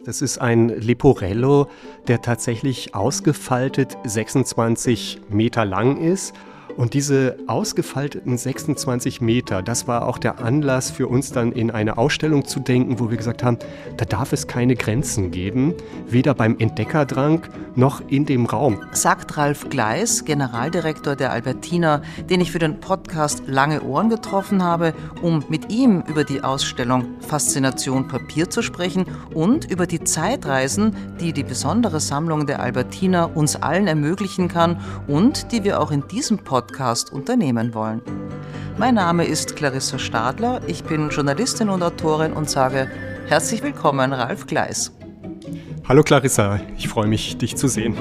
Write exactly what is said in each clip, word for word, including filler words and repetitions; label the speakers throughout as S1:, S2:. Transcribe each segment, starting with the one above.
S1: Das ist ein Leporello, der tatsächlich ausgefaltet sechsundzwanzig Meter lang ist. Und diese ausgefalteten sechsundzwanzig Meter, das war auch der Anlass für uns dann in eine Ausstellung zu denken, wo wir gesagt haben, da darf es keine Grenzen geben, weder beim Entdeckerdrang noch in dem Raum.
S2: Sagt Ralf Gleis, Generaldirektor der Albertina, den ich für den Podcast Lange Ohren getroffen habe, um mit ihm über die Ausstellung Faszination Papier zu sprechen und über die Zeitreisen, die die besondere Sammlung der Albertina uns allen ermöglichen kann und die wir auch in diesem Podcast Podcast unternehmen wollen. Mein Name ist Clarissa Stadler, ich bin Journalistin und Autorin und sage herzlich willkommen, Ralf Gleis.
S1: Hallo Clarissa, ich freue mich, dich zu sehen.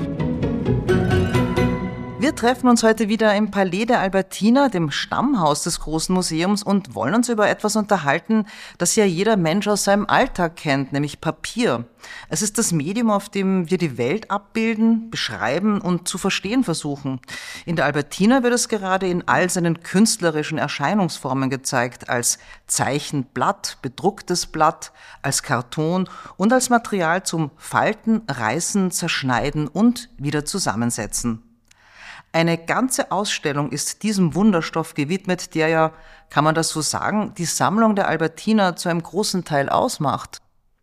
S2: Wir treffen uns heute wieder im Palais der Albertina, dem Stammhaus des Großen Museums, und wollen uns über etwas unterhalten, das ja jeder Mensch aus seinem Alltag kennt, nämlich Papier. Es ist das Medium, auf dem wir die Welt abbilden, beschreiben und zu verstehen versuchen. In der Albertina wird es gerade in all seinen künstlerischen Erscheinungsformen gezeigt, als Zeichenblatt, bedrucktes Blatt, als Karton und als Material zum Falten, Reißen, Zerschneiden und wieder zusammensetzen. Eine ganze Ausstellung ist diesem Wunderstoff gewidmet, der ja, kann man das so sagen, die Sammlung der Albertina zu einem großen Teil ausmacht.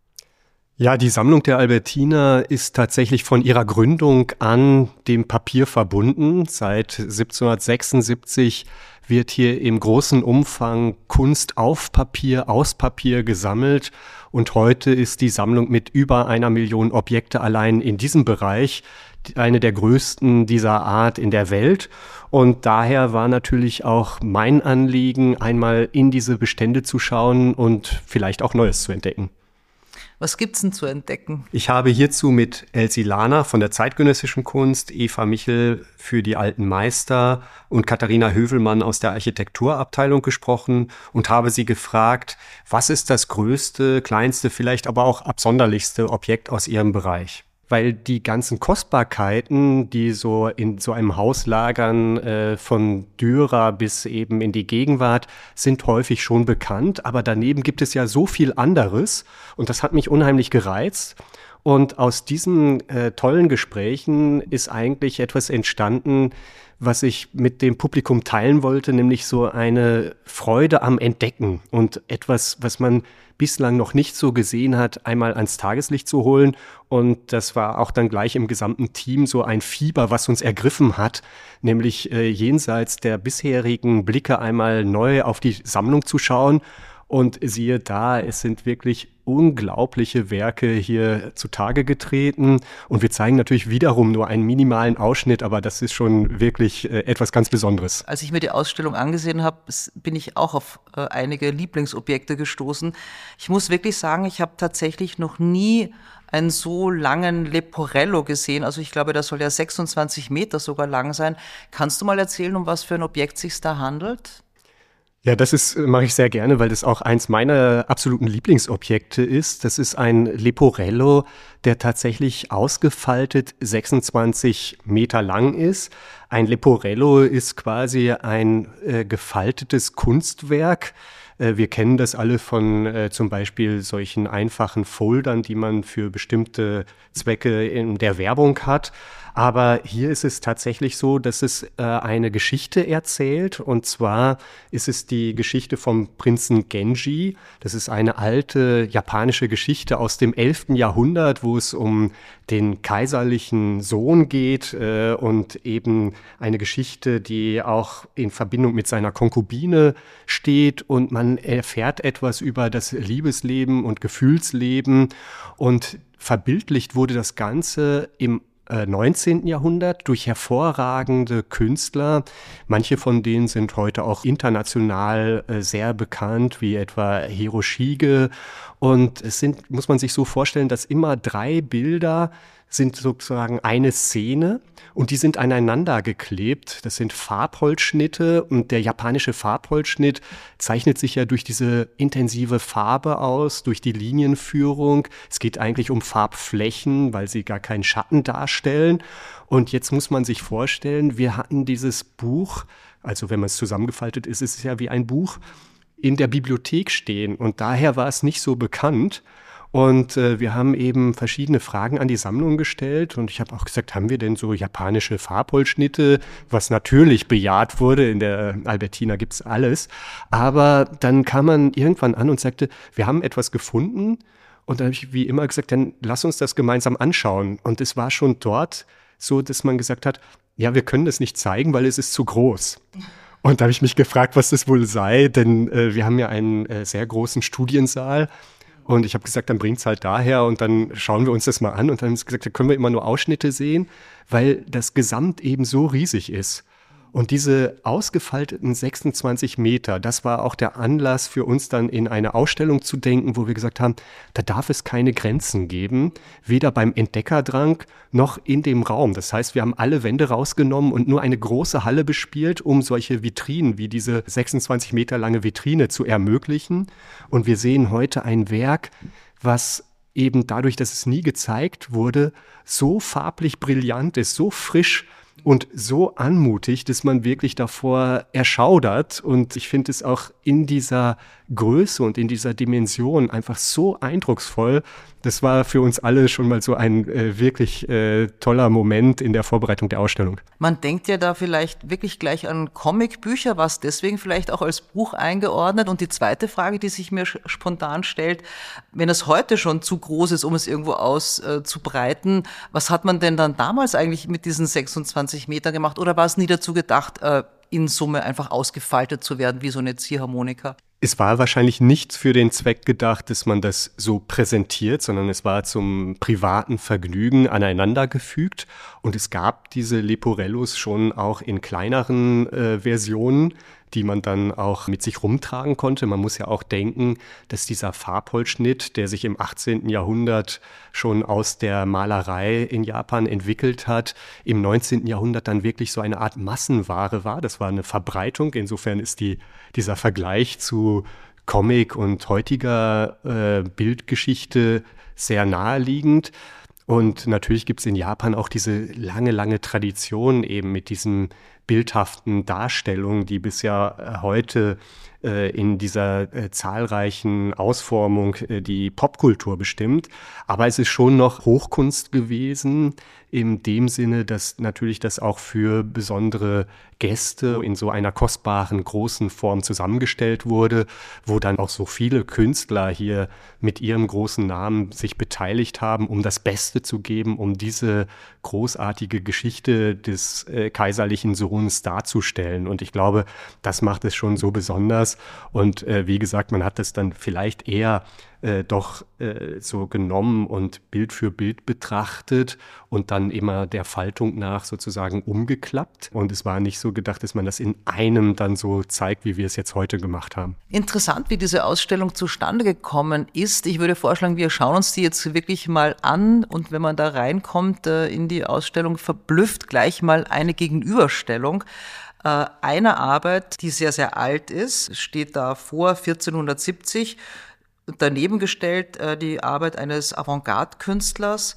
S1: Ja, die Sammlung der Albertina ist tatsächlich von ihrer Gründung an dem Papier verbunden. Seit siebzehnhundertsechsundsiebzig wird hier im großen Umfang Kunst auf Papier, aus Papier gesammelt. Und heute ist die Sammlung mit über einer Million Objekte allein in diesem Bereich eine der größten dieser Art in der Welt. Und daher war natürlich auch mein Anliegen, einmal in diese Bestände zu schauen und vielleicht auch Neues zu entdecken.
S2: Was gibt's denn zu entdecken?
S1: Ich habe hierzu mit Elsie Lahner von der zeitgenössischen Kunst, Eva Michel für die alten Meister und Katharina Hövelmann aus der Architekturabteilung gesprochen und habe sie gefragt, was ist das größte, kleinste, vielleicht aber auch absonderlichste Objekt aus ihrem Bereich? Weil die ganzen Kostbarkeiten, die so in so einem Haus lagern, äh, von Dürer bis eben in die Gegenwart, sind häufig schon bekannt. Aber daneben gibt es ja so viel anderes und das hat mich unheimlich gereizt. Und aus diesen äh, tollen Gesprächen ist eigentlich etwas entstanden, was ich mit dem Publikum teilen wollte, nämlich so eine Freude am Entdecken und etwas, was man bislang noch nicht so gesehen hat, einmal ans Tageslicht zu holen. Und das war auch dann gleich im gesamten Team so ein Fieber, was uns ergriffen hat, nämlich äh, jenseits der bisherigen Blicke einmal neu auf die Sammlung zu schauen. Und siehe da, es sind wirklich unglaubliche Werke hier zutage getreten. Und wir zeigen natürlich wiederum nur einen minimalen Ausschnitt, aber das ist schon wirklich äh, etwas ganz Besonderes.
S2: Als ich mir die Ausstellung angesehen habe, bin ich auch auf äh, einige Lieblingsobjekte gestoßen. Ich muss wirklich sagen, ich habe tatsächlich noch nie einen so langen Leporello gesehen. Also ich glaube, das soll ja sechsundzwanzig Meter sogar lang sein. Kannst du mal erzählen, um was für ein Objekt sich da handelt?
S1: Ja, das ist mache ich sehr gerne, weil das auch eins meiner absoluten Lieblingsobjekte ist. Das ist ein Leporello, der tatsächlich ausgefaltet sechsundzwanzig Meter lang ist. Ein Leporello ist quasi ein äh, gefaltetes Kunstwerk. Äh, wir kennen das alle von äh, zum Beispiel solchen einfachen Foldern, die man für bestimmte Zwecke in der Werbung hat. Aber hier ist es tatsächlich so, dass es äh, eine Geschichte erzählt. Und zwar ist es die Geschichte vom Prinzen Genji. Das ist eine alte japanische Geschichte aus dem elften Jahrhundert, wo es um den kaiserlichen Sohn geht äh, und eben eine Geschichte, die auch in Verbindung mit seiner Konkubine steht. Und man erfährt etwas über das Liebesleben und Gefühlsleben. Und verbildlicht wurde das Ganze im neunzehnten Jahrhundert durch hervorragende Künstler. Manche von denen sind heute auch international äh, sehr bekannt, wie etwa Hiroshige. Und es sind, muss man sich so vorstellen, dass immer drei Bilder sind sozusagen eine Szene und die sind aneinander geklebt. Das sind Farbholzschnitte und der japanische Farbholzschnitt zeichnet sich ja durch diese intensive Farbe aus, durch die Linienführung. Es geht eigentlich um Farbflächen, weil sie gar keinen Schatten darstellen. Und jetzt muss man sich vorstellen, wir hatten dieses Buch, also wenn man es zusammengefaltet ist, ist es ja wie ein Buch, in der Bibliothek stehen und daher war es nicht so bekannt. Und äh, wir haben eben verschiedene Fragen an die Sammlung gestellt. Und ich habe auch gesagt, haben wir denn so japanische Farbholzschnitte, was natürlich bejaht wurde. In der Albertina gibt's alles. Aber dann kam man irgendwann an und sagte, wir haben etwas gefunden. Und dann habe ich wie immer gesagt, dann lass uns das gemeinsam anschauen. Und es war schon dort so, dass man gesagt hat, ja, wir können das nicht zeigen, weil es ist zu groß. Und da habe ich mich gefragt, was das wohl sei, denn äh, wir haben ja einen äh, sehr großen Studiensaal. Und ich habe gesagt, dann bringt's halt daher und dann schauen wir uns das mal an. Und dann haben sie gesagt, da können wir immer nur Ausschnitte sehen, weil das Gesamt eben so riesig ist. Und diese ausgefalteten sechsundzwanzig Meter, das war auch der Anlass für uns dann in eine Ausstellung zu denken, wo wir gesagt haben, da darf es keine Grenzen geben, weder beim Entdeckerdrang noch in dem Raum. Das heißt, wir haben alle Wände rausgenommen und nur eine große Halle bespielt, um solche Vitrinen wie diese sechsundzwanzig Meter lange Vitrine zu ermöglichen. Und wir sehen heute ein Werk, was eben dadurch, dass es nie gezeigt wurde, so farblich brillant ist, so frisch und so anmutig, dass man wirklich davor erschaudert. Und ich finde es auch in dieser Größe und in dieser Dimension einfach so eindrucksvoll. Das war für uns alle schon mal so ein äh, wirklich äh, toller Moment in der Vorbereitung der Ausstellung.
S2: Man denkt ja da vielleicht wirklich gleich an Comicbücher, was deswegen vielleicht auch als Buch eingeordnet. Und die zweite Frage, die sich mir spontan stellt, wenn es heute schon zu groß ist, um es irgendwo auszubreiten, äh, was hat man denn dann damals eigentlich mit diesen sechsundzwanzig Meter gemacht? Oder war es nie dazu gedacht, äh, in Summe einfach ausgefaltet zu werden wie so eine Ziehharmonika?
S1: Es war wahrscheinlich nicht für den Zweck gedacht, dass man das so präsentiert, sondern es war zum privaten Vergnügen aneinandergefügt. Und es gab diese Leporellos schon auch in kleineren äh, Versionen, die man dann auch mit sich rumtragen konnte. Man muss ja auch denken, dass dieser Farbholzschnitt, der sich im achtzehnten Jahrhundert schon aus der Malerei in Japan entwickelt hat, im neunzehnten Jahrhundert dann wirklich so eine Art Massenware war. Das war eine Verbreitung. Insofern ist die, dieser Vergleich zu Comic und heutiger äh, Bildgeschichte sehr naheliegend. Und natürlich gibt es in Japan auch diese lange, lange Tradition eben mit diesen bildhaften Darstellungen, die bis ja heute äh, in dieser äh, zahlreichen Ausformung äh, die Popkultur bestimmt. Aber es ist schon noch Hochkunst gewesen, in dem Sinne, dass natürlich das auch für besondere Gäste in so einer kostbaren, großen Form zusammengestellt wurde, wo dann auch so viele Künstler hier mit ihrem großen Namen sich beteiligt haben, um das Beste zu geben, um diese großartige Geschichte des äh, kaiserlichen Sohns darzustellen. Und ich glaube, das macht es schon so besonders. Und äh, wie gesagt, man hat es dann vielleicht eher äh, doch äh, so genommen und Bild für Bild betrachtet und dann immer der Faltung nach sozusagen umgeklappt. Und es war nicht so gedacht, dass man das in einem dann so zeigt, wie wir es jetzt heute gemacht haben.
S2: Interessant, wie diese Ausstellung zustande gekommen ist. Ich würde vorschlagen, wir schauen uns die jetzt wirklich mal an und wenn man da reinkommt äh, in die Ausstellung, verblüfft gleich mal eine Gegenüberstellung äh, einer Arbeit, die sehr, sehr alt ist, steht da vor vierzehnhundertsiebzig, daneben gestellt äh, die Arbeit eines Avantgarde-Künstlers.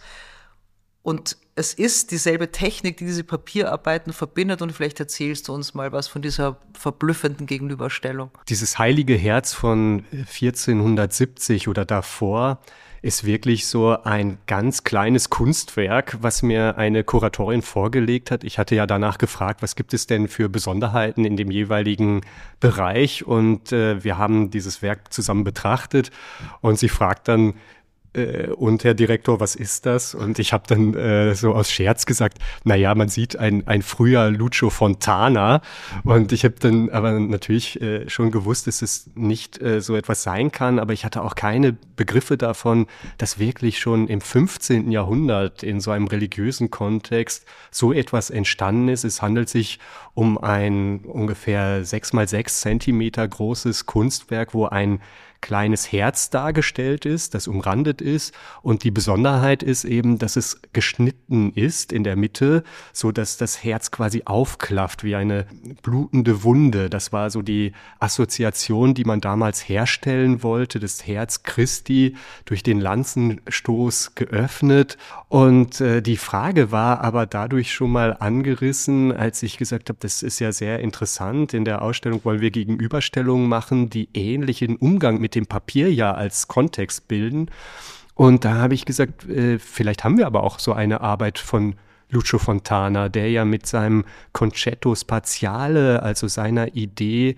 S2: Und es ist dieselbe Technik, die diese Papierarbeiten verbindet. Und vielleicht erzählst du uns mal was von dieser verblüffenden Gegenüberstellung.
S1: Dieses Heilige Herz von vierzehnhundertsiebzig oder davor ist wirklich so ein ganz kleines Kunstwerk, was mir eine Kuratorin vorgelegt hat. Ich hatte ja danach gefragt, was gibt es denn für Besonderheiten in dem jeweiligen Bereich? Und äh, wir haben dieses Werk zusammen betrachtet und sie fragt dann, und Herr Direktor, was ist das? Und ich habe dann äh, so aus Scherz gesagt, naja, man sieht ein, ein früher Lucio Fontana. Und ich habe dann aber natürlich äh, schon gewusst, dass es nicht äh, so etwas sein kann. Aber ich hatte auch keine Begriffe davon, dass wirklich schon im fünfzehnten Jahrhundert in so einem religiösen Kontext so etwas entstanden ist. Es handelt sich um ein ungefähr sechs mal sechs Zentimeter großes Kunstwerk, wo ein kleines Herz dargestellt ist, das umrandet ist. Und die Besonderheit ist eben, dass es geschnitten ist in der Mitte, so dass das Herz quasi aufklafft wie eine blutende Wunde. Das war so die Assoziation, die man damals herstellen wollte. Das Herz Christi durch den Lanzenstoß geöffnet. Und äh, die Frage war aber dadurch schon mal angerissen, als ich gesagt habe, das ist ja sehr interessant. In der Ausstellung wollen wir Gegenüberstellungen machen, die ähnlichen Umgang mit mit dem Papier ja als Kontext bilden. Und da habe ich gesagt, äh, vielleicht haben wir aber auch so eine Arbeit von Lucio Fontana, der ja mit seinem Concetto Spaziale, also seiner Idee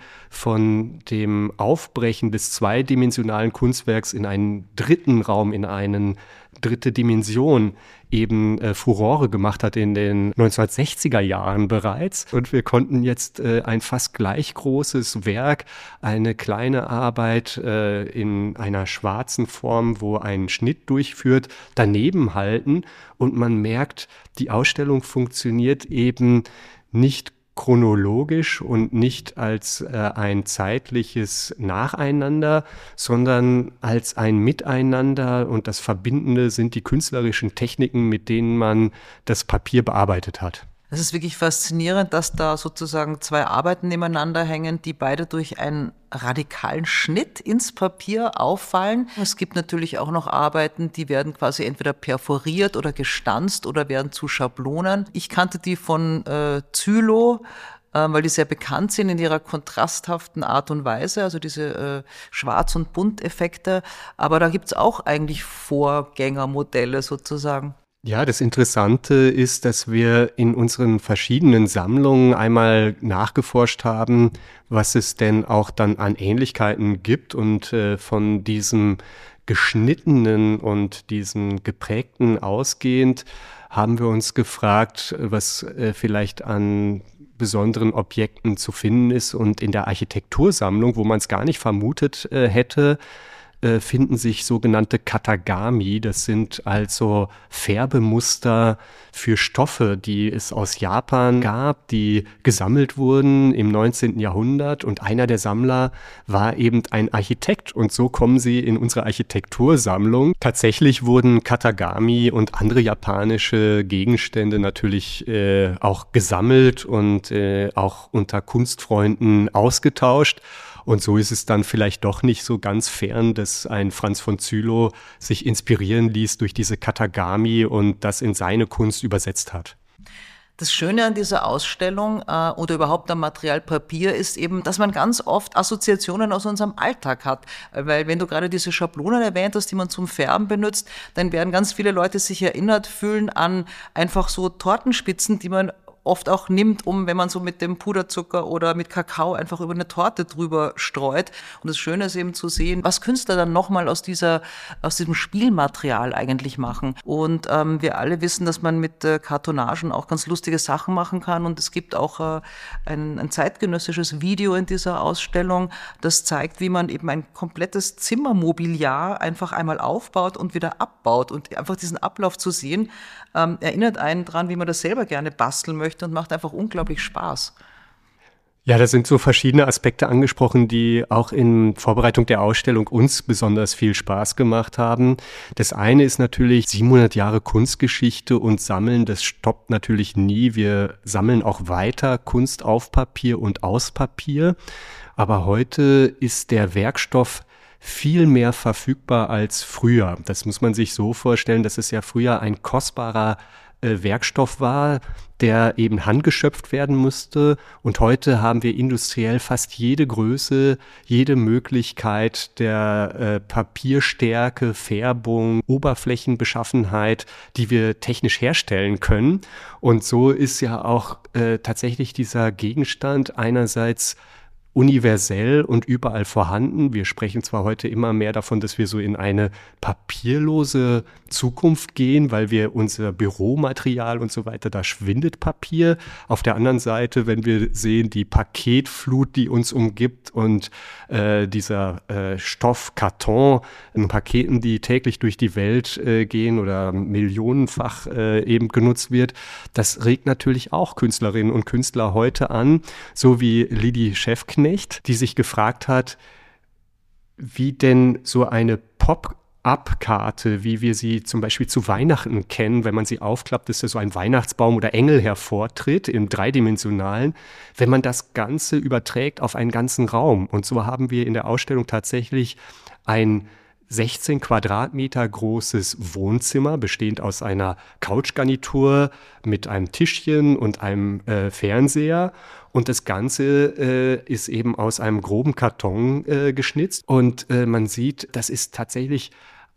S1: von dem Aufbrechen des zweidimensionalen Kunstwerks in einen dritten Raum, in eine dritte Dimension, eben äh, Furore gemacht hat in den neunzehnhundertsechziger Jahren bereits. Und wir konnten jetzt äh, ein fast gleich großes Werk, eine kleine Arbeit äh, in einer schwarzen Form, wo ein Schnitt durchführt, daneben halten. Und man merkt, die Ausstellung funktioniert eben nicht chronologisch und nicht als äh, ein zeitliches Nacheinander, sondern als ein Miteinander, und das Verbindende sind die künstlerischen Techniken, mit denen man das Papier bearbeitet hat.
S2: Es ist wirklich faszinierend, dass da sozusagen zwei Arbeiten nebeneinander hängen, die beide durch einen radikalen Schnitt ins Papier auffallen. Es gibt natürlich auch noch Arbeiten, die werden quasi entweder perforiert oder gestanzt oder werden zu Schablonen. Ich kannte die von äh, Zylo, äh, weil die sehr bekannt sind in ihrer kontrasthaften Art und Weise, also diese äh, Schwarz- und Bunteffekte. Aber da gibt's auch eigentlich Vorgängermodelle sozusagen.
S1: Ja, das Interessante ist, dass wir in unseren verschiedenen Sammlungen einmal nachgeforscht haben, was es denn auch dann an Ähnlichkeiten gibt, und äh, von diesem geschnittenen und diesem geprägten ausgehend haben wir uns gefragt, was äh, vielleicht an besonderen Objekten zu finden ist, und in der Architektursammlung, wo man es gar nicht vermutet äh, hätte, finden sich sogenannte Katagami. Das sind also Färbemuster für Stoffe, die es aus Japan gab, die gesammelt wurden im neunzehnten Jahrhundert. Und einer der Sammler war eben ein Architekt. Und so kommen sie in unsere Architektursammlung. Tatsächlich wurden Katagami und andere japanische Gegenstände natürlich äh, auch gesammelt und äh, auch unter Kunstfreunden ausgetauscht. Und so ist es dann vielleicht doch nicht so ganz fern, dass ein Franz von Zylo sich inspirieren ließ durch diese Katagami und das in seine Kunst übersetzt hat.
S2: Das Schöne an dieser Ausstellung äh, oder überhaupt am Material Papier ist eben, dass man ganz oft Assoziationen aus unserem Alltag hat. Weil wenn du gerade diese Schablonen erwähnt hast, die man zum Färben benutzt, dann werden ganz viele Leute sich erinnert fühlen an einfach so Tortenspitzen, die man oft auch nimmt, um, wenn man so mit dem Puderzucker oder mit Kakao einfach über eine Torte drüber streut. Und das Schöne ist eben zu sehen, was Künstler dann nochmal aus dieser, aus diesem Spielmaterial eigentlich machen. Und ähm, wir alle wissen, dass man mit äh, Kartonagen auch ganz lustige Sachen machen kann. Und es gibt auch äh, ein, ein zeitgenössisches Video in dieser Ausstellung, das zeigt, wie man eben ein komplettes Zimmermobiliar einfach einmal aufbaut und wieder abbaut. Und einfach diesen Ablauf zu sehen, ähm, erinnert einen dran, wie man das selber gerne basteln möchte, und macht einfach unglaublich Spaß.
S1: Ja, da sind so verschiedene Aspekte angesprochen, die auch in Vorbereitung der Ausstellung uns besonders viel Spaß gemacht haben. Das eine ist natürlich siebenhundert Jahre Kunstgeschichte und Sammeln, das stoppt natürlich nie. Wir sammeln auch weiter Kunst auf Papier und aus Papier. Aber heute ist der Werkstoff viel mehr verfügbar als früher. Das muss man sich so vorstellen, dass es ja früher ein kostbarer äh, Werkstoff war, der eben handgeschöpft werden musste. Und heute haben wir industriell fast jede Größe, jede Möglichkeit der äh, Papierstärke, Färbung, Oberflächenbeschaffenheit, die wir technisch herstellen können. Und so ist ja auch äh, tatsächlich dieser Gegenstand einerseits universell und überall vorhanden. Wir sprechen zwar heute immer mehr davon, dass wir so in eine papierlose Zukunft gehen, weil wir unser Büromaterial und so weiter, da schwindet Papier. Auf der anderen Seite, wenn wir sehen, die Paketflut, die uns umgibt, und äh, dieser äh, Stoff Karton in Paketen, die täglich durch die Welt äh, gehen oder millionenfach äh, eben genutzt wird, das regt natürlich auch Künstlerinnen und Künstler heute an, so wie Lydie Schäfknecht, die sich gefragt hat, wie denn so eine Pop-up-Karte, wie wir sie zum Beispiel zu Weihnachten kennen, wenn man sie aufklappt, dass da so ein Weihnachtsbaum oder Engel hervortritt im Dreidimensionalen, wenn man das Ganze überträgt auf einen ganzen Raum. Und so haben wir in der Ausstellung tatsächlich ein sechzehn Quadratmeter großes Wohnzimmer, bestehend aus einer Couchgarnitur mit einem Tischchen und einem äh, Fernseher. Und das Ganze äh, ist eben aus einem groben Karton äh, geschnitzt. Und äh, man sieht, das ist tatsächlich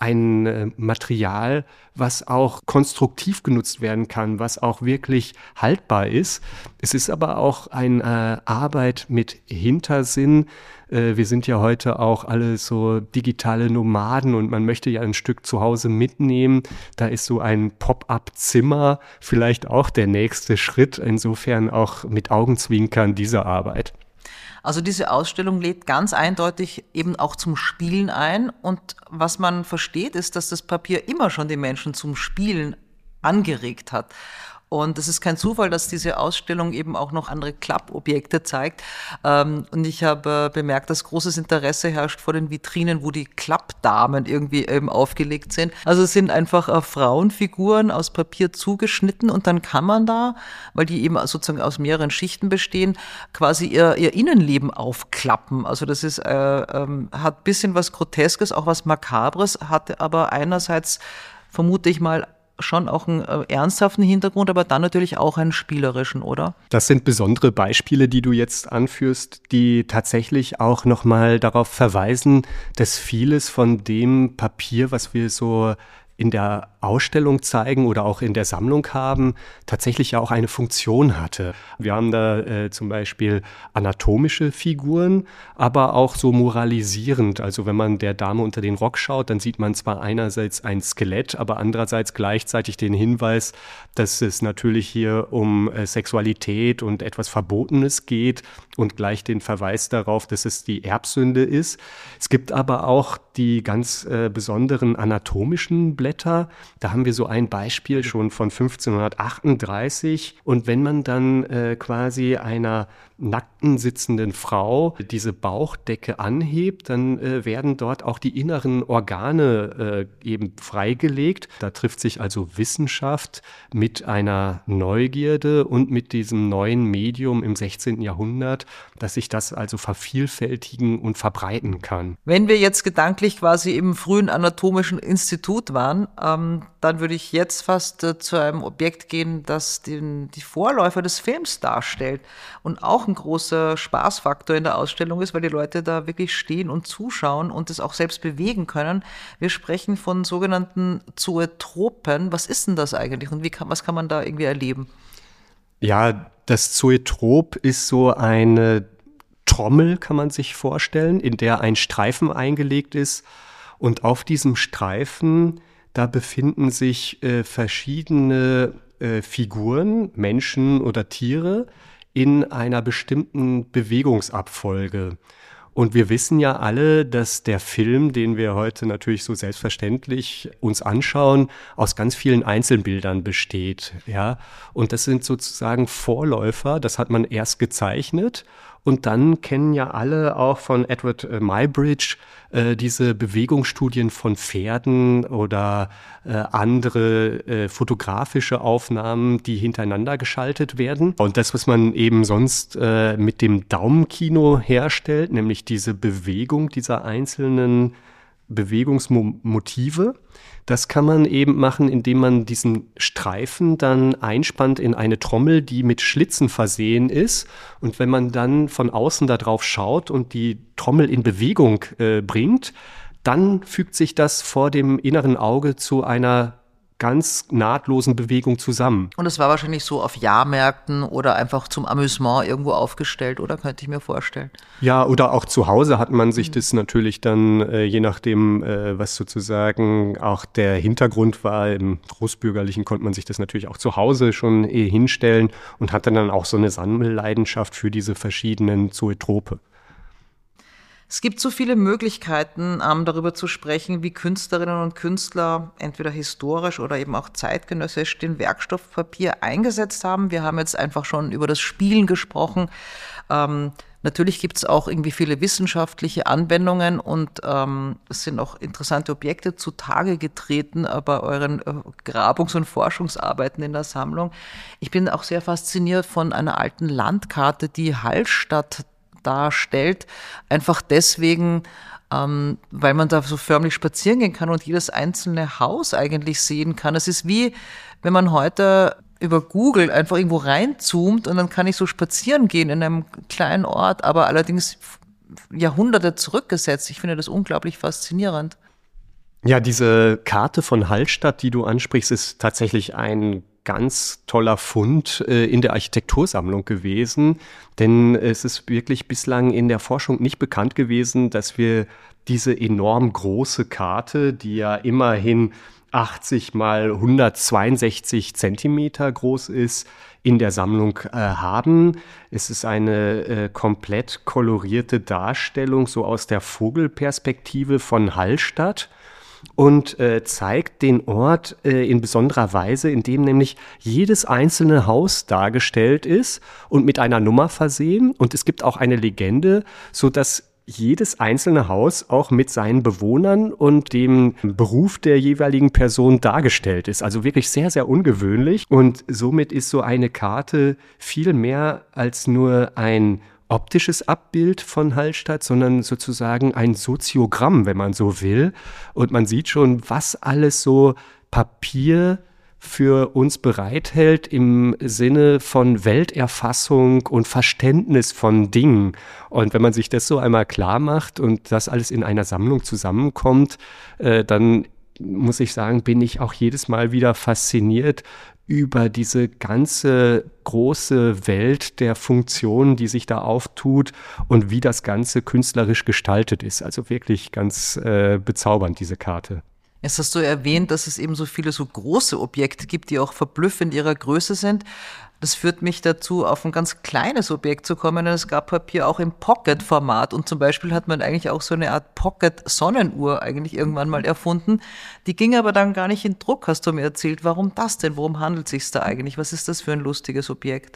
S1: ein äh, Material, was auch konstruktiv genutzt werden kann, was auch wirklich haltbar ist. Es ist aber auch eine äh, Arbeit mit Hintersinn. Äh, wir sind ja heute auch alle so digitale Nomaden und man möchte ja ein Stück zu Hause mitnehmen. Da ist so ein Pop-up-Zimmer vielleicht auch der nächste Schritt. Insofern auch mit Augenzwinkern diese Arbeit.
S2: Also diese Ausstellung lädt ganz eindeutig eben auch zum Spielen ein. Und was man versteht, ist, dass das Papier immer schon die Menschen zum Spielen angeregt hat. Und es ist kein Zufall, dass diese Ausstellung eben auch noch andere Klappobjekte zeigt. Und ich habe bemerkt, dass großes Interesse herrscht vor den Vitrinen, wo die Klappdamen irgendwie eben aufgelegt sind. Also es sind einfach Frauenfiguren aus Papier zugeschnitten und dann kann man da, weil die eben sozusagen aus mehreren Schichten bestehen, quasi ihr, ihr Innenleben aufklappen. Also das ist, äh, äh, hat ein bisschen was Groteskes, auch was Makabres, hat aber einerseits, vermute ich mal, schon auch einen äh, ernsthaften Hintergrund, aber dann natürlich auch einen spielerischen, oder?
S1: Das sind besondere Beispiele, die du jetzt anführst, die tatsächlich auch nochmal darauf verweisen, dass vieles von dem Papier, was wir so in der Ausstellung zeigen oder auch in der Sammlung haben, tatsächlich ja auch eine Funktion hatte. Wir haben da äh, zum Beispiel anatomische Figuren, aber auch so moralisierend. Also wenn man der Dame unter den Rock schaut, dann sieht man zwar einerseits ein Skelett, aber andererseits gleichzeitig den Hinweis, dass es natürlich hier um äh, Sexualität und etwas Verbotenes geht und gleich den Verweis darauf, dass es die Erbsünde ist. Es gibt aber auch die ganz äh, besonderen anatomischen Blätter. Da haben wir so ein Beispiel schon von fünfzehnhundertachtunddreißig. Und wenn man dann äh, quasi einer nackten sitzenden Frau diese Bauchdecke anhebt, dann äh, werden dort auch die inneren Organe äh, eben freigelegt. Da trifft sich also Wissenschaft mit einer Neugierde und mit diesem neuen Medium im sechzehnten Jahrhundert, dass sich das also vervielfältigen und verbreiten kann.
S2: Wenn wir jetzt gedanklich quasi im frühen anatomischen Institut waren, ähm, dann würde ich jetzt fast äh, zu einem Objekt gehen, das den, die Vorläufer des Films darstellt und auch ein großer Spaßfaktor in der Ausstellung ist, weil die Leute da wirklich stehen und zuschauen und es auch selbst bewegen können. Wir sprechen von sogenannten Zoetropen. Was ist denn das eigentlich und wie kann, was kann man da irgendwie erleben?
S1: Ja, das Zoetrop ist so eine Trommel, kann man sich vorstellen, in der ein Streifen eingelegt ist. Und auf diesem Streifen, da befinden sich äh, verschiedene äh, Figuren, Menschen oder Tiere, in einer bestimmten Bewegungsabfolge. Und wir wissen ja alle, dass der Film, den wir heute natürlich so selbstverständlich uns anschauen, aus ganz vielen Einzelbildern besteht, ja. Und das sind sozusagen Vorläufer, das hat man erst gezeichnet. Und dann kennen ja alle auch von Edward äh, Muybridge äh, diese Bewegungsstudien von Pferden oder äh, andere äh, fotografische Aufnahmen, die hintereinander geschaltet werden. Und das, was man eben sonst äh, mit dem Daumenkino herstellt, nämlich diese Bewegung dieser einzelnen Bewegungsmotive, das kann man eben machen, indem man diesen Streifen dann einspannt in eine Trommel, die mit Schlitzen versehen ist. Und wenn man dann von außen da drauf schaut und die Trommel in Bewegung äh, bringt, dann fügt sich das vor dem inneren Auge zu einer ganz nahtlosen Bewegung zusammen.
S2: Und es war wahrscheinlich so auf Jahrmärkten oder einfach zum Amüsement irgendwo aufgestellt, oder? Könnte ich mir vorstellen.
S1: Ja, oder auch zu Hause hat man sich das natürlich dann, äh, je nachdem, äh, was sozusagen auch der Hintergrund war, im Großbürgerlichen konnte man sich das natürlich auch zu Hause schon eh hinstellen und hatte dann auch so eine Sammelleidenschaft für diese verschiedenen Zoetrope.
S2: Es gibt so viele Möglichkeiten, ähm, darüber zu sprechen, wie Künstlerinnen und Künstler entweder historisch oder eben auch zeitgenössisch den Werkstoff Papier eingesetzt haben. Wir haben jetzt einfach schon über das Spielen gesprochen. Ähm, natürlich gibt es auch irgendwie viele wissenschaftliche Anwendungen und ähm, es sind auch interessante Objekte zutage getreten äh, bei euren äh, Grabungs- und Forschungsarbeiten in der Sammlung. Ich bin auch sehr fasziniert von einer alten Landkarte, die Hallstatt darstellt, einfach deswegen, ähm, weil man da so förmlich spazieren gehen kann und jedes einzelne Haus eigentlich sehen kann. Es ist wie, wenn man heute über Google einfach irgendwo reinzoomt und dann kann ich so spazieren gehen in einem kleinen Ort, aber allerdings Jahrhunderte zurückgesetzt. Ich finde das unglaublich faszinierend.
S1: Ja, diese Karte von Hallstatt, die du ansprichst, ist tatsächlich ein ganz toller Fund äh, in der Architektursammlung gewesen, denn es ist wirklich bislang in der Forschung nicht bekannt gewesen, dass wir diese enorm große Karte, die ja immerhin achtzig mal hundertzweiundsechzig Zentimeter groß ist, in der Sammlung äh, haben. Es ist eine äh, komplett kolorierte Darstellung, so aus der Vogelperspektive von Hallstatt. Und äh, zeigt den Ort äh, in besonderer Weise, indem nämlich jedes einzelne Haus dargestellt ist und mit einer Nummer versehen. Und es gibt auch eine Legende, sodass jedes einzelne Haus auch mit seinen Bewohnern und dem Beruf der jeweiligen Person dargestellt ist. Also wirklich sehr, sehr ungewöhnlich. Und somit ist so eine Karte viel mehr als nur ein optisches Abbild von Hallstatt, sondern sozusagen ein Soziogramm, wenn man so will. Und man sieht schon, was alles so Papier für uns bereithält im Sinne von Welterfassung und Verständnis von Dingen. Und wenn man sich das so einmal klar macht und das alles in einer Sammlung zusammenkommt, äh, dann muss ich sagen, bin ich auch jedes Mal wieder fasziniert über diese ganze große Welt der Funktionen, die sich da auftut und wie das Ganze künstlerisch gestaltet ist. Also wirklich ganz äh, bezaubernd, diese Karte.
S2: Jetzt hast du erwähnt, dass es eben so viele so große Objekte gibt, die auch verblüffend in ihrer Größe sind. Das führt mich dazu, auf ein ganz kleines Objekt zu kommen. Es gab Papier auch im Pocket-Format und zum Beispiel hat man eigentlich auch so eine Art Pocket-Sonnenuhr eigentlich irgendwann mal erfunden. Die ging aber dann gar nicht in Druck, hast du mir erzählt. Warum das denn? Worum handelt es sich da eigentlich? Was ist das für ein lustiges Objekt?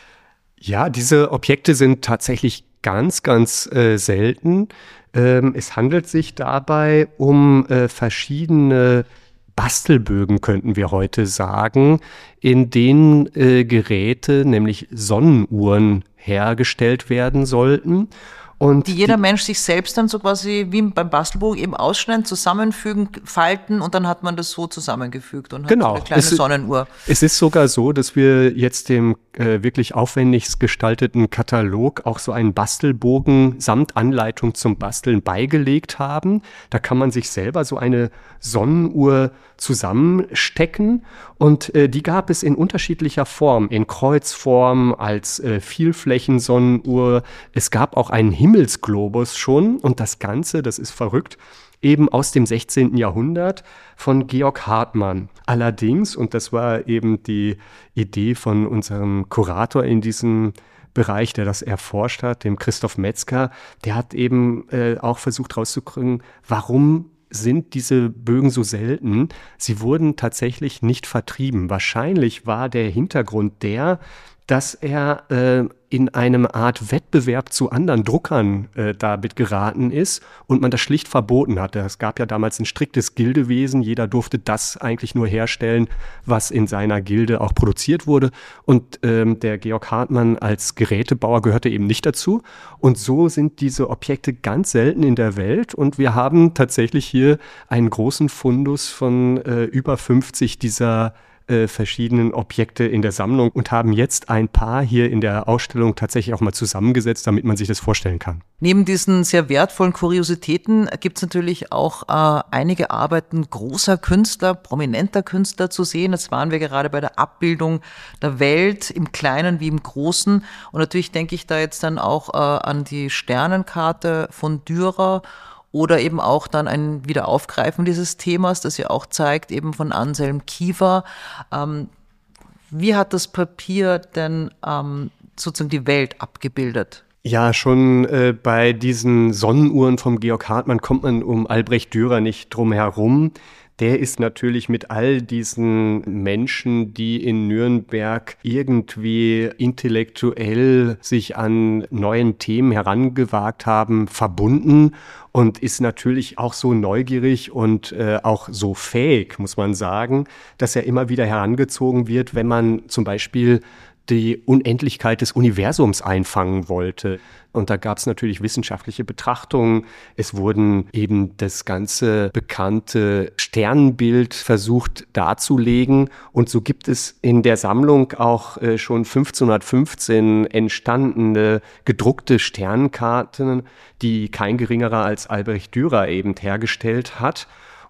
S1: Ja, diese Objekte sind tatsächlich ganz, ganz äh, selten. Ähm, es handelt sich dabei um äh, verschiedene Bastelbögen, könnten wir heute sagen, in denen äh, Geräte, nämlich Sonnenuhren, hergestellt werden sollten. Und
S2: die jeder
S1: die,
S2: Mensch sich selbst dann so quasi wie beim Bastelbogen eben ausschneiden, zusammenfügen, falten und dann hat man das so zusammengefügt und hat
S1: genau,
S2: so eine kleine
S1: es,
S2: Sonnenuhr.
S1: Es ist sogar so, dass wir jetzt dem äh, wirklich aufwendigst gestalteten Katalog auch so einen Bastelbogen samt Anleitung zum Basteln beigelegt haben. Da kann man sich selber so eine Sonnenuhr zusammenstecken und äh, die gab es in unterschiedlicher Form, in Kreuzform, als äh, Vielflächensonnenuhr. Es gab auch einen Himmelsglobus schon und das Ganze, das ist verrückt, eben aus dem sechzehnten Jahrhundert von Georg Hartmann. Allerdings, und das war eben die Idee von unserem Kurator in diesem Bereich, der das erforscht hat, dem Christoph Metzger, der hat eben äh, auch versucht rauszukriegen, warum sind diese Bögen so selten? Sie wurden tatsächlich nicht vertrieben. Wahrscheinlich war der Hintergrund der, dass er äh, in einem Art Wettbewerb zu anderen Druckern äh, damit geraten ist und man das schlicht verboten hatte. Es gab ja damals ein striktes Gildewesen. Jeder durfte das eigentlich nur herstellen, was in seiner Gilde auch produziert wurde. Und ähm, der Georg Hartmann als Gerätebauer gehörte eben nicht dazu. Und so sind diese Objekte ganz selten in der Welt. Und wir haben tatsächlich hier einen großen Fundus von äh, über fünfzig dieser Äh, verschiedenen Objekte in der Sammlung und haben jetzt ein paar hier in der Ausstellung tatsächlich auch mal zusammengesetzt, damit man sich das vorstellen kann.
S2: Neben diesen sehr wertvollen Kuriositäten gibt es natürlich auch äh, einige Arbeiten großer Künstler, prominenter Künstler zu sehen. Jetzt waren wir gerade bei der Abbildung der Welt im Kleinen wie im Großen. Und natürlich denke ich da jetzt dann auch äh, an die Sternenkarte von Dürer oder eben auch dann ein Wiederaufgreifen dieses Themas, das ja auch zeigt, eben von Anselm Kiefer. Ähm, wie hat das Papier denn ähm, sozusagen die Welt abgebildet?
S1: Ja, schon äh, bei diesen Sonnenuhren vom Georg Hartmann kommt man um Albrecht Dürer nicht drum herum. Der ist natürlich mit all diesen Menschen, die in Nürnberg irgendwie intellektuell sich an neuen Themen herangewagt haben, verbunden und ist natürlich auch so neugierig und äh, auch so fähig, muss man sagen, dass er immer wieder herangezogen wird, wenn man zum Beispiel die Unendlichkeit des Universums einfangen wollte. Und da gab es natürlich wissenschaftliche Betrachtungen. Es wurden eben das ganze bekannte Sternbild versucht darzulegen. Und so gibt es in der Sammlung auch äh, schon fünfzehnhundertfünfzehn entstandene gedruckte Sternkarten, die kein geringerer als Albrecht Dürer eben hergestellt hat.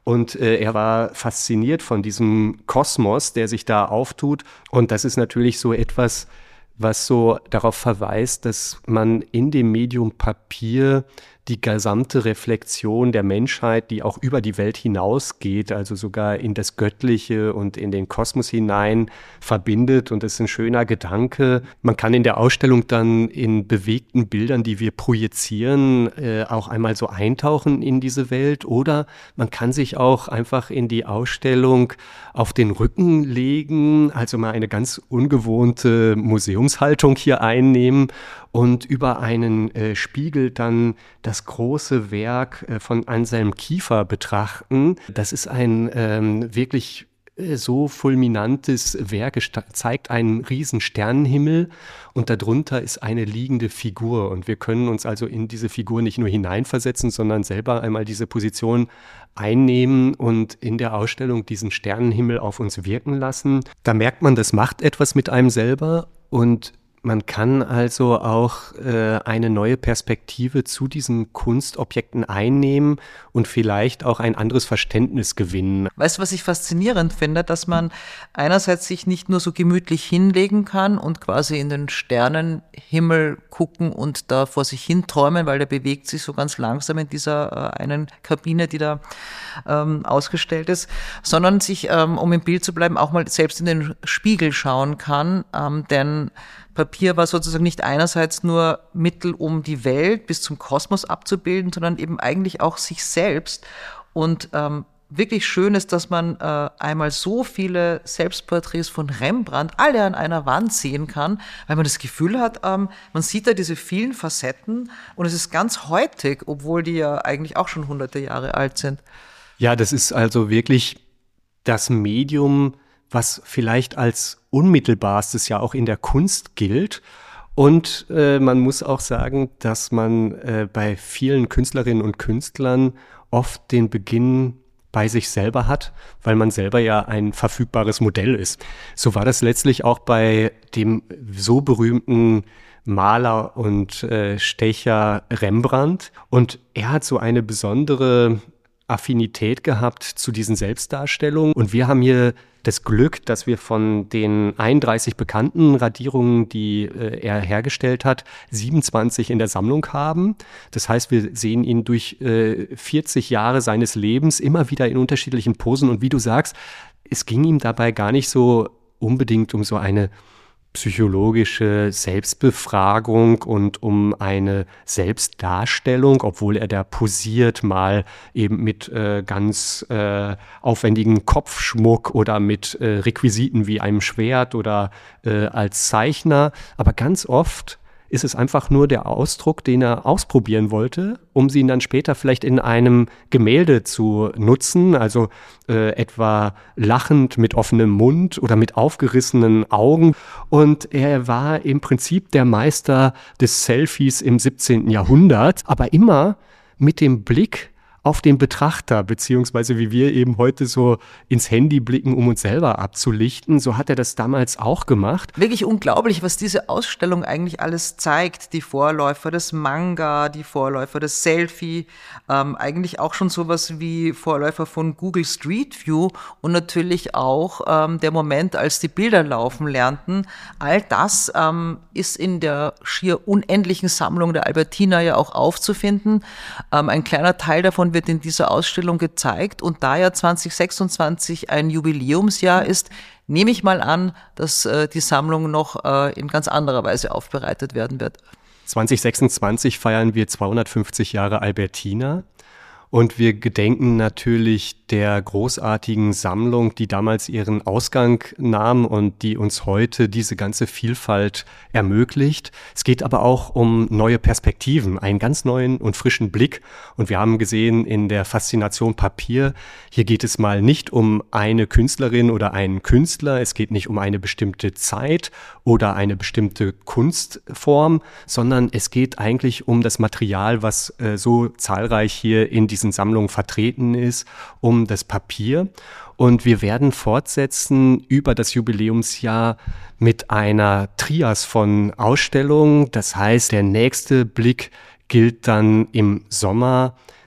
S1: Und äh, er war fasziniert von diesem Kosmos, der sich da auftut. Und das ist natürlich so etwas, was so darauf verweist, dass man in dem Medium Papier die gesamte Reflexion der Menschheit, die auch über die Welt hinausgeht, also sogar in das Göttliche und in den Kosmos hinein verbindet. Und das ist ein schöner Gedanke. Man kann in der Ausstellung dann in bewegten Bildern, die wir projizieren, äh, auch einmal so eintauchen in diese Welt. Oder man kann sich auch einfach in die Ausstellung auf den Rücken legen, also mal eine ganz ungewohnte Museumshaltung hier einnehmen und über einen äh, Spiegel dann das große Werk äh, von Anselm Kiefer betrachten. Das ist ein ähm, wirklich äh, so fulminantes Werk. Es zeigt einen riesen Sternenhimmel und darunter ist eine liegende Figur. Und wir können uns also in diese Figur nicht nur hineinversetzen, sondern selber einmal diese Position einnehmen und in der Ausstellung diesen Sternenhimmel auf uns wirken lassen. Da merkt man, das macht etwas mit einem selber und man kann also auch äh, eine neue Perspektive zu diesen Kunstobjekten einnehmen und vielleicht auch ein anderes Verständnis gewinnen.
S2: Weißt du, was ich faszinierend finde, dass man einerseits sich nicht nur so gemütlich hinlegen kann und quasi in den Sternenhimmel gucken und da vor sich hin träumen, weil der bewegt sich so ganz langsam in dieser äh, einen Kabine, die da ähm, ausgestellt ist, sondern sich, ähm, um im Bild zu bleiben, auch mal selbst in den Spiegel schauen kann, ähm, denn Papier war sozusagen nicht einerseits nur Mittel, um die Welt bis zum Kosmos abzubilden, sondern eben eigentlich auch sich selbst. Und ähm, wirklich schön ist, dass man äh, einmal so viele Selbstporträts von Rembrandt alle an einer Wand sehen kann, weil man das Gefühl hat, ähm, man sieht da diese vielen Facetten und es ist ganz heutig, obwohl die ja eigentlich auch schon hunderte Jahre alt sind.
S1: Ja, das ist also wirklich das Medium, was vielleicht als unmittelbarstes ja auch in der Kunst gilt. Und äh, man muss auch sagen, dass man äh, bei vielen Künstlerinnen und Künstlern oft den Beginn bei sich selber hat, weil man selber ja ein verfügbares Modell ist. So war das letztlich auch bei dem so berühmten Maler und äh, Stecher Rembrandt. Und er hat so eine besondere Affinität gehabt zu diesen Selbstdarstellungen. Und wir haben hier das Glück, dass wir von den einunddreißig bekannten Radierungen, die äh, er hergestellt hat, siebenundzwanzig in der Sammlung haben. Das heißt, wir sehen ihn durch äh, vierzig Jahre seines Lebens immer wieder in unterschiedlichen Posen. Und wie du sagst, es ging ihm dabei gar nicht so unbedingt um so eine psychologische Selbstbefragung und um eine Selbstdarstellung, obwohl er da posiert, mal eben mit äh, ganz äh, aufwendigem Kopfschmuck oder mit äh, Requisiten wie einem Schwert oder äh, als Zeichner. Aber ganz oft ist es einfach nur der Ausdruck, den er ausprobieren wollte, um sie dann später vielleicht in einem Gemälde zu nutzen, also äh, etwa lachend mit offenem Mund oder mit aufgerissenen Augen. Und er war im Prinzip der Meister des Selfies im siebzehnten Jahrhundert, aber immer mit dem Blick auf den Betrachter, beziehungsweise wie wir eben heute so ins Handy blicken, um uns selber abzulichten. So hat er das damals auch gemacht.
S2: Wirklich unglaublich, was diese Ausstellung eigentlich alles zeigt. Die Vorläufer des Manga, die Vorläufer des Selfie, ähm, eigentlich auch schon sowas wie Vorläufer von Google Street View und natürlich auch ähm, der Moment, als die Bilder laufen lernten. All das ähm, ist in der schier unendlichen Sammlung der Albertina ja auch aufzufinden. Ähm, ein kleiner Teil davon wird in dieser Ausstellung gezeigt und da ja zwanzig sechsundzwanzig ein Jubiläumsjahr ist, nehme ich mal an, dass äh, die Sammlung noch äh, in ganz anderer Weise aufbereitet werden wird.
S1: zwanzig sechsundzwanzig feiern wir zweihundertfünfzig Jahre Albertina und wir gedenken natürlich der großartigen Sammlung, die damals ihren Ausgang nahm und die uns heute diese ganze Vielfalt ermöglicht. Es geht aber auch um neue Perspektiven, einen ganz neuen und frischen Blick. Und wir haben gesehen in der Faszination Papier, hier geht es mal nicht um eine Künstlerin oder einen Künstler, es geht nicht um eine bestimmte Zeit oder eine bestimmte Kunstform, sondern es geht eigentlich um das Material, was äh, so zahlreich hier in diesen Sammlungen vertreten ist, um das Papier. Und wir werden fortsetzen über das Jubiläumsjahr mit einer Trias von Ausstellungen. Das heißt, der nächste Blick gilt dann im Sommer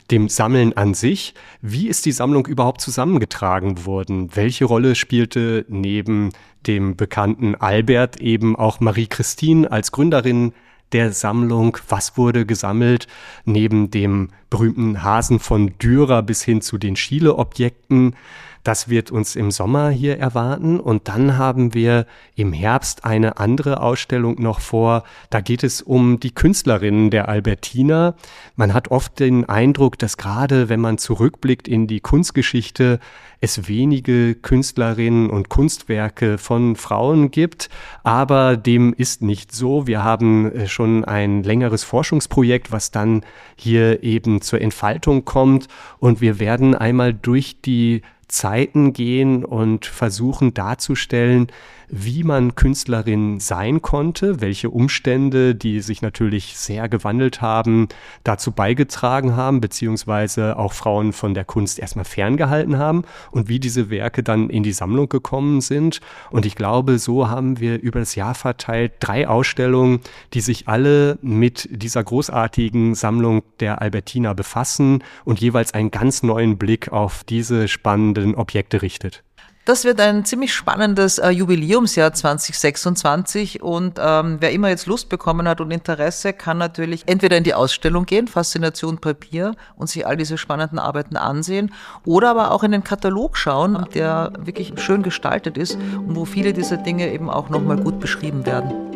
S1: dem Sammeln an sich. Wie ist die Sammlung überhaupt zusammengetragen worden? Welche Rolle spielte neben dem bekannten Albert eben auch Marie-Christine als Gründerin der Sammlung? Was wurde gesammelt neben dem berühmten Hasen von Dürer bis hin zu den Schiele-Objekten? Das wird uns im Sommer hier erwarten. Und dann haben wir im Herbst eine andere Ausstellung noch vor. Da geht es um die Künstlerinnen der Albertina. Man hat oft den Eindruck, dass gerade wenn man zurückblickt in die Kunstgeschichte, es wenige Künstlerinnen und Kunstwerke von Frauen gibt. Aber dem ist nicht so. Wir haben schon ein längeres Forschungsprojekt, was dann hier eben zur Entfaltung kommt. Und wir werden einmal durch die Zeiten gehen und versuchen darzustellen, wie man Künstlerin sein konnte, welche Umstände, die sich natürlich sehr gewandelt haben, dazu beigetragen haben, beziehungsweise auch Frauen von der Kunst erstmal ferngehalten haben und wie diese Werke dann in die Sammlung gekommen sind. Und ich glaube, so haben wir über das Jahr verteilt drei Ausstellungen, die sich alle mit dieser großartigen Sammlung der Albertina befassen und jeweils einen ganz neuen Blick auf diese spannenden Objekte richtet.
S2: Das wird ein ziemlich spannendes äh, Jubiläumsjahr zwanzig sechsundzwanzig und ähm, wer immer jetzt Lust bekommen hat und Interesse, kann natürlich entweder in die Ausstellung gehen, Faszination Papier, und sich all diese spannenden Arbeiten ansehen oder aber auch in den Katalog schauen, der wirklich schön gestaltet ist und wo viele dieser Dinge eben auch nochmal gut beschrieben werden.